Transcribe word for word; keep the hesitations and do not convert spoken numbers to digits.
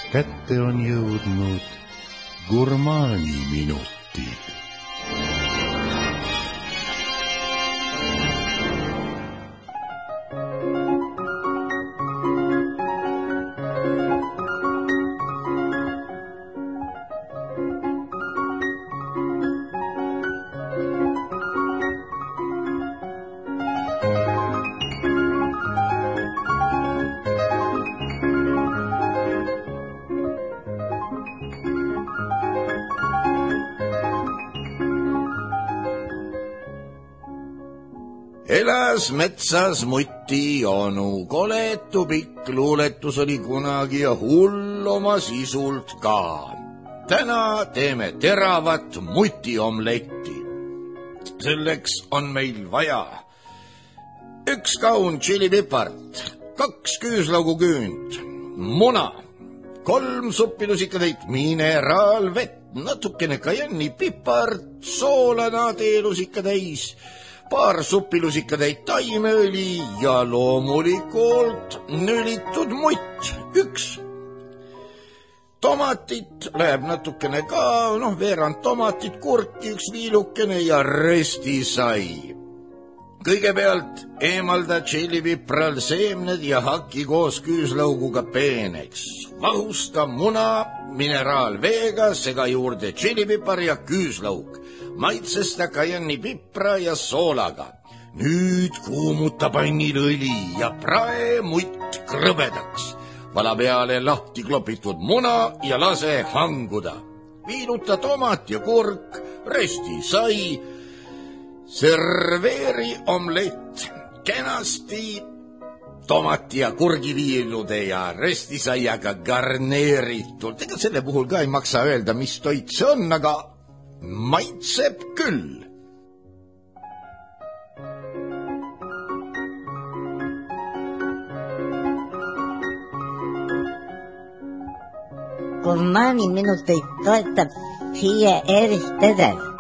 kätte on jõudnud gurmaani minutid. Elas metsas muti onu, koletu pikk luuletus oli kunagi ja hull oma sisult ka. Täna teeme teravat mutiomletti. Selleks on meil vaja üks kaun tšilipipart, kaks küüslauguküünt, muna, kolm suppilusikatäit mineraalvett, natukene kajennipipart, soolana teelusikatäis, paar suppilusikatäit taimeõli ja loomulikult nölitud mutt, üks. Tomatit läheb natukene ka, noh, veerand tomatit, kurki, üks viilukene ja restisai. Kõigepealt eemalda tšillipipral seemned ja haki koos küüslauguga peeneks. Vahusta muna mineraalveega, sega juurde tšillipipar ja küüslaug. Maitsesta kajennipipra ja soolaga. Nüüd kuumuta pannil õli ja prae mutt krõbedaks. Vala peale lahti klopitud muna ja lase hanguda. Viiluta tomat ja kurk, resti sai. Serveeri omlett kenasti tomati ja kurgiviilude ja restisaiaga garneeritult. Ega selle puhul ka ei maksa öelda, mis toit see on, aga maitseb küll. Gurmaani minuteid toetab F I E Erich Teder.